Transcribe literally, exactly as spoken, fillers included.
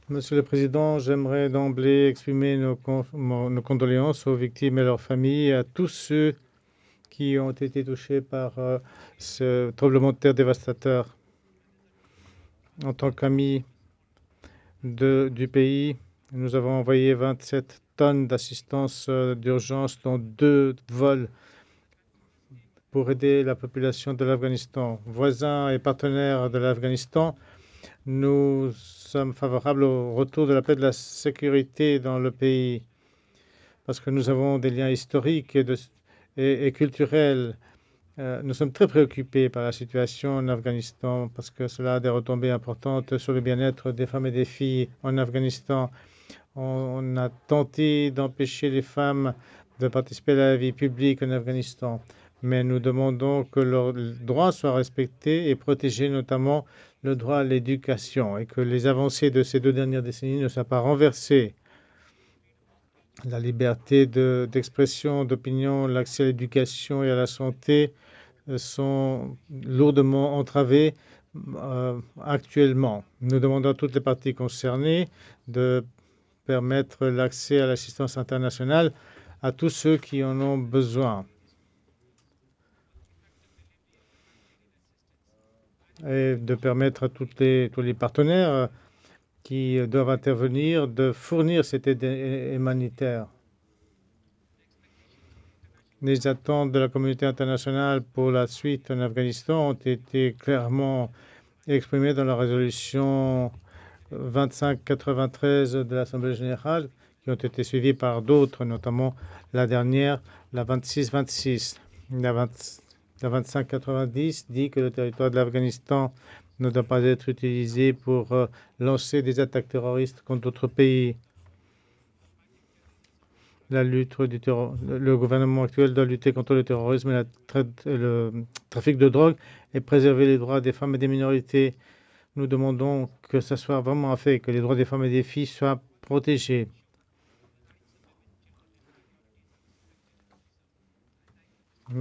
Monsieur le Président, j'aimerais d'emblée exprimer nos, con- mon- nos condoléances aux victimes et leurs familles, et à tous ceux qui ont été touchés par euh, ce tremblement de terre dévastateur. En tant qu'amis de- du pays, nous avons envoyé vingt-sept tonnes d'assistance euh, d'urgence dans deux vols pour aider la population de l'Afghanistan. Voisins et partenaires de l'Afghanistan, nous sommes favorables au retour de la paix et de la sécurité dans le pays parce que nous avons des liens historiques et, de- et- et culturels. Euh, nous sommes très préoccupés par la situation en Afghanistan parce que cela a des retombées importantes sur le bien-être des femmes et des filles en Afghanistan. On, on a tenté d'empêcher les femmes de participer à la vie publique en Afghanistan, mais nous demandons que leurs droits soient respectés et protégés, notamment le droit à l'éducation, et que les avancées de ces deux dernières décennies ne soient pas renversées. La liberté de- d'expression, d'opinion, l'accès à l'éducation et à la santé euh, sont lourdement entravés euh, actuellement. Nous demandons à toutes les parties concernées de permettre l'accès à l'assistance internationale à tous ceux qui en ont besoin et de permettre à toutes les, tous les partenaires euh, qui doivent intervenir de fournir cette aide humanitaire. Les attentes de la communauté internationale pour la suite en Afghanistan ont été clairement exprimées dans la résolution vingt-cinq quatre-vingt-treize de l'Assemblée générale, qui ont été suivies par d'autres, notamment la dernière, la vingt-six vingt-six. La, vingt, la vingt-cinq quatre-vingt-dix dit que le territoire de l'Afghanistan ne doit pas être utilisé pour euh, lancer des attaques terroristes contre d'autres pays. La lutte du terror, le gouvernement actuel doit lutter contre le terrorisme et la traite- le trafic de drogue et préserver les droits des femmes et des minorités. Nous demandons que ça soit vraiment fait, que les droits des femmes et des filles soient protégés.